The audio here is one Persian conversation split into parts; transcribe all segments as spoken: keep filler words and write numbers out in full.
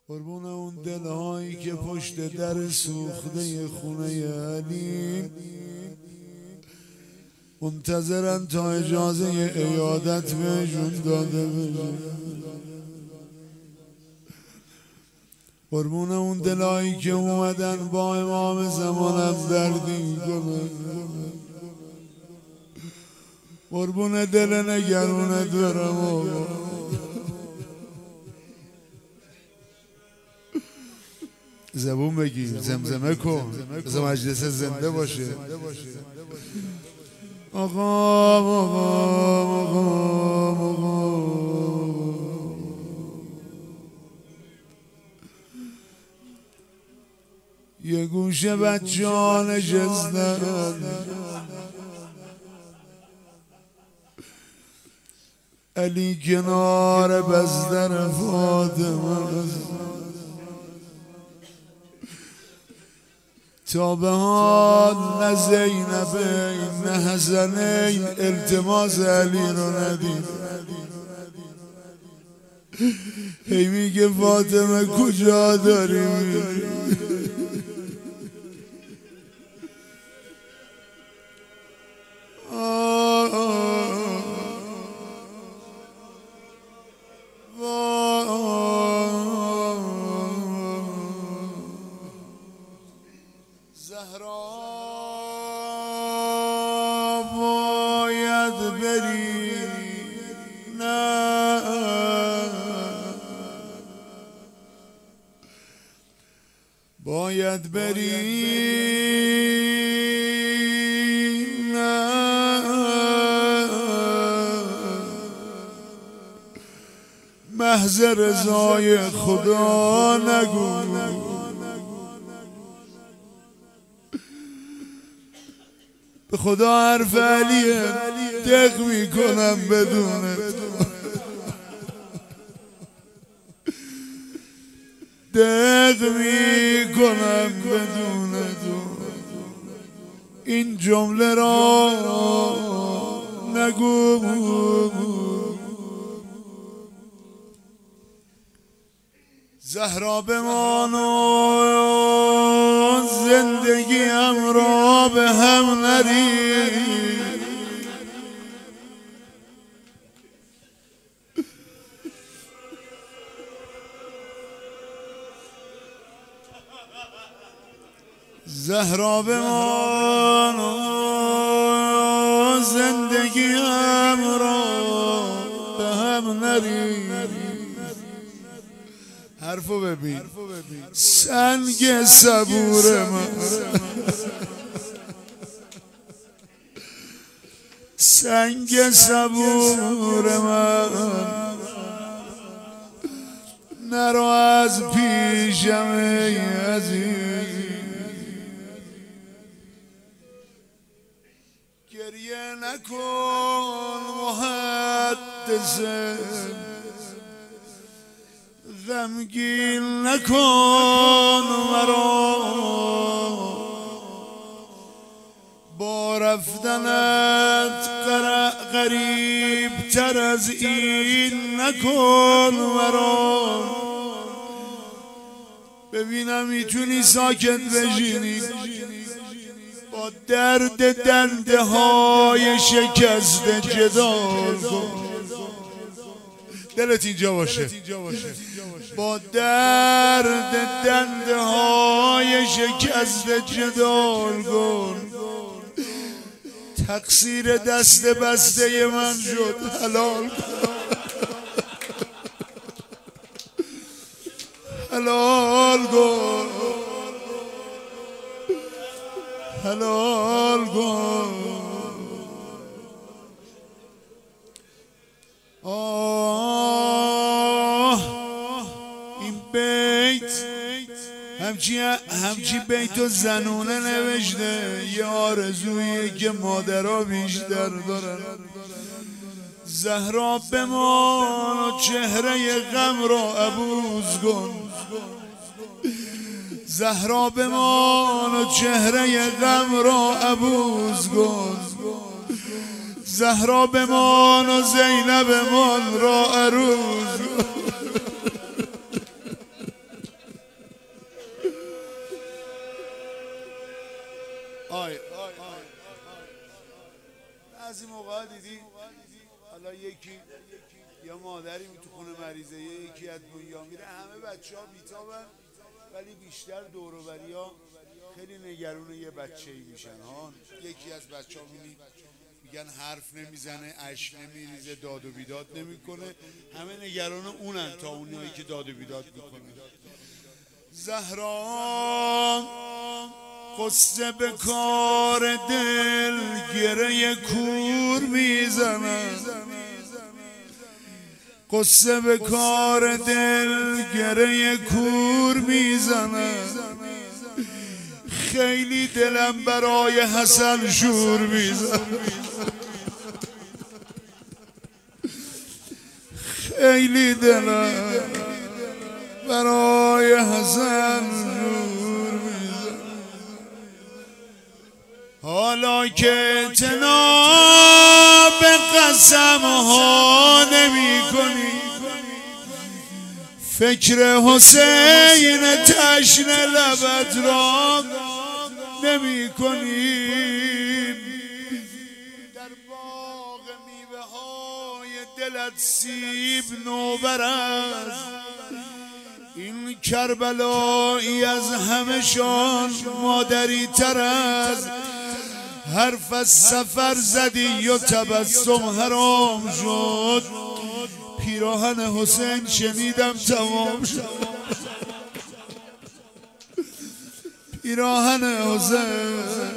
قربون اون دلهایی که پشت در سوخته خونه علی منتظرن تا اجازه عیادت بهشون داده بشه. قربون اون دلهایی که اومدن با امام زمانم دردی کنن. قربون دل نگرونت برم آقا. زبون بگیر، زمزمه کن، بذار مجلس زنده باشه. آقا آقا آقا آقا یه گوشه بچه ها نشستن، علی کنار بستر فاطمه تا به حال نه زینبین نه حسنین التماس علی رو ندید. هی میگه فاطمه کجا داری میری؟ زهرا باید بری، نه باید بری، نه محض رضای خدا نگو. به خدا حرف علیه دق میکنم بدون تو، دق میکنم بدون تو. این جمله را نگو. زهرا بمان و زندگی هم را به هم نری. زهرا بمان و زندگی هم را به هم نری. حرفو ببین، سنگ صبور من، سنگ صبور من نرو از پیشم ای عزیز. گریه نکن محدثه، غمگین نکن مرا. با رفتنت غریب تر از این نکن مرا. ببینم میتونی ساکت بشینی با درد دنده های شکسته جدال کن. دلت اینجا باشه. با درد دنده های شکست جدال کن. تقصیر دست بسته من شد، حلال کن، حلال کن، حلال کن. همچی همچی بیتو زنونه نوشته، یه آرزویی که مادرها بیشتر دارن. زهرا بمان و چهره غم را عبوس کن. زهرا بمان و چهره غم را عبوس کن. زهرا بمان و زینب مان را عروس کن. مریضه یکی از دنیا میره. همه بچه ها بیتابن ولی بیشتر دور و بریا خیلی نگران یه بچه ای میشن ها. یکی از بچه ها میگن حرف نمیزنه، اشک نمیریزه، داد و بیداد نمیکنه، همه نگران اونن تا اونایی که داد و بیداد میکنه. زهرا قصه به کار دل گره کور میزنه، قصه به کار دل گره کور میزنه. خیلی دلم برای حسن شور میزنه، خیلی دلم برای حسن شور میزنه. حالا که اعتنا به قسم ها نمی کنی، فکر حسین تشنه لبت را نمی کنی. در باغ میوه های دلت سیب نوبر است، این کربلایی از همشان مادری تر است. حرف از سفر زدی و تبسم حرام شد، پیراهن حسین شنیدم تمام شد، پیراهن حسین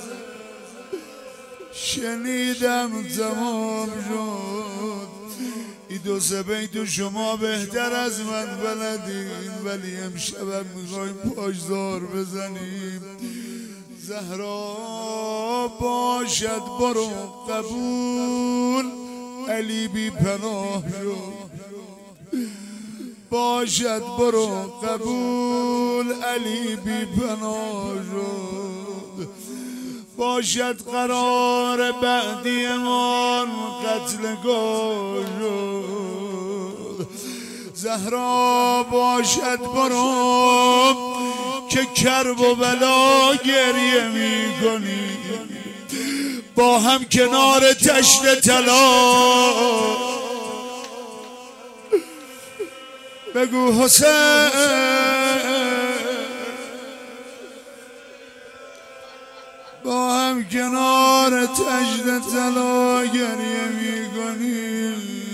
شنیدم تمام شد. این دو سه بیت شما بهتر از من بلدین، ولی امشب میخوایم پاشدار بزنیم. زهرا باشد برو قبول، علی بی پناه شد. باشد برو قبول، علی بی پناه شد. باشد قرار بعدی امان قتلگاه شد. زهرا باشد برو که کرب و بلا گریه می کنی، با هم کنار تشت طلا بگو حسین با هم کنار تشت طلا گریه می کنی.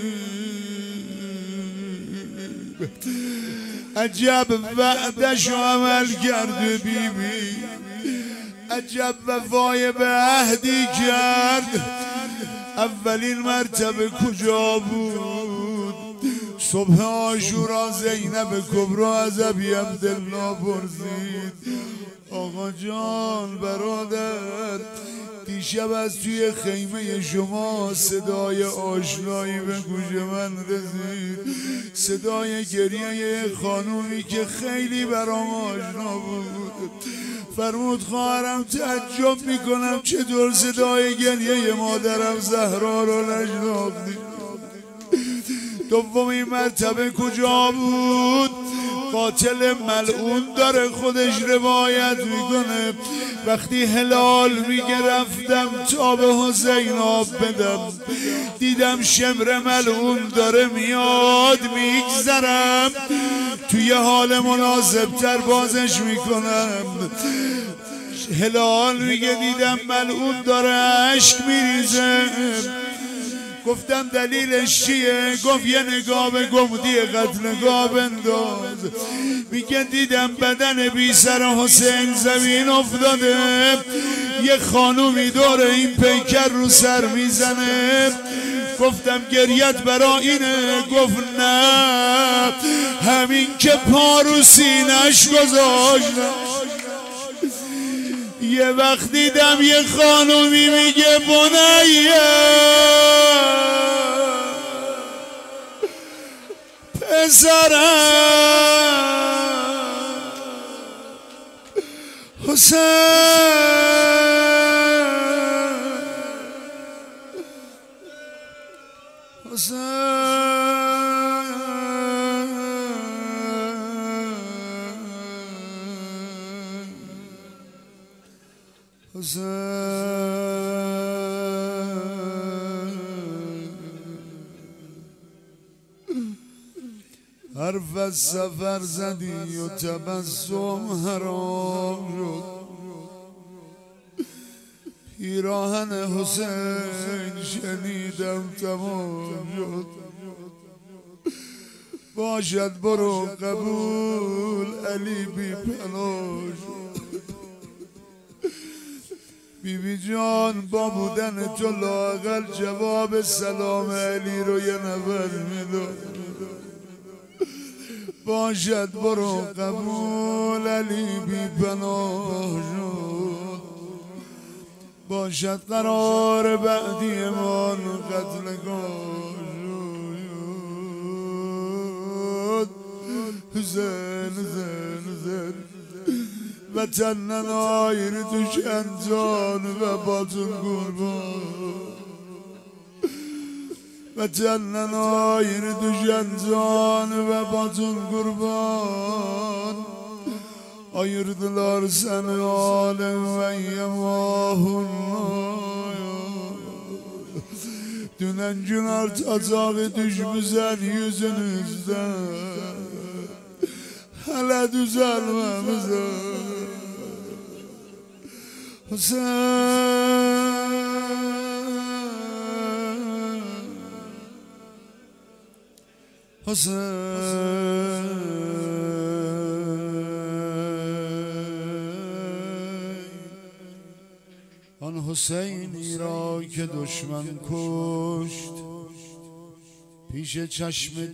عجب وعدش عمل کرد بی بی، عجب وفای به عهدی کرد. اولین مرتبه کجا بود؟ صبح عاشورا زینب کبرا از ابی عبدالله پرسید آقا جان برادر، دیشب از توی خیمه شما صدای آشنایی به گوش من رسید، صدای گریه خانومی که خیلی برام آشنا بود. فرمود خواهرم تعجب میکنم چطور صدای گریه مادرم زهرا رو نشناختی. دومین مرتبه کجا بود؟ قاتل ملعون داره خودش روایت میکنه وقتی هلال میگه رفتم تا به حسین آب بدم، دیدم شمر ملعون داره میاد میگذرم، توی حال مناسبتر بازش میکنم. هلال میگه دیدم ملعون داره عشق میریزه، گفتم دلیلش چیه؟ گفت یه نگاه به گمدی قتلگاه بنداز. میگه دیدم بدن بی سر حسین زمین افتاده، یه خانومی دور این پیکر رو سر میزنه. گفتم گریت برا اینه؟ گفت نه، همین که پا رو سینش گذاشت. یه وقت دیدم یه خانومی میگه بنیه پسرم حسین، حسین حسین حرف از سفر زدی و تبسم حرام شد پیراهن حسین شنیدم تمام شد باشد برو قبول علی بی پناه شد بی بی جان با بودن تو لااقل جواب سلام علی رو یه نفر میداد باشد برو قبول علی بی پناه شد باشد قرار بعدی من قتلگاه شد حسین حسین حسین وطن نایر دوشن جان و باتون قربان وطن نایر دوشن جان و باتون قربان ayırdılar seni alem ve yemahun dünen gün artacağı düşmüzen yüzünüzden hele düzelmemize Hüseyin Hüseyin آن حسینی را که دشمن کشت پیش چشم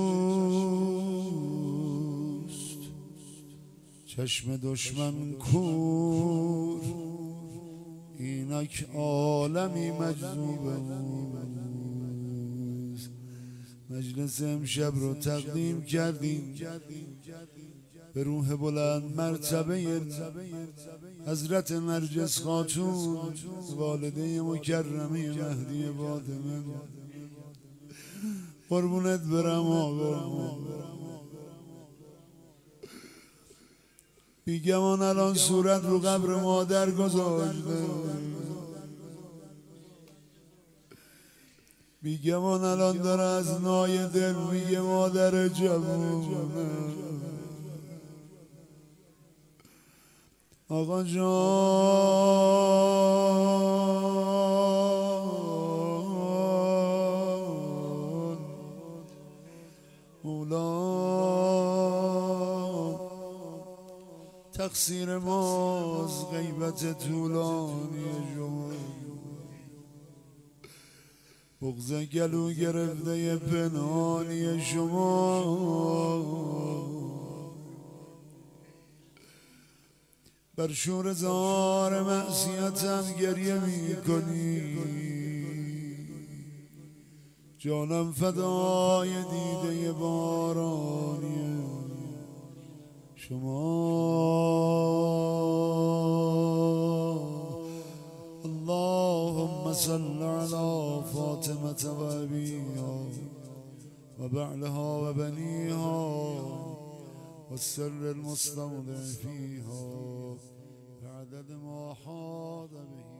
دوست چشم دشمن کور اینک عالمی مجذوب مجلس امشب رو تقدیم کردیم به روح بلند مرتبه حضرت نرجس خاتون والده مکرمه مهدی فاطمه قربونت برم آقا بیگمان الان صورت رو قبر مادر گذاشته بیگمان الان داره از نای دل میگه مادر جوونه آقا جان مولا تقصیر ماست غیبت طولانی شما بغض گلو گرفته پنهانی شما بر شور زار معصیتم گریه می کنی جانم فدای دیده بارانی شما اللهم صل على فاطمة و ابیها و بعلها و بنیها والسر المستودع فيها بعدد ما حاض به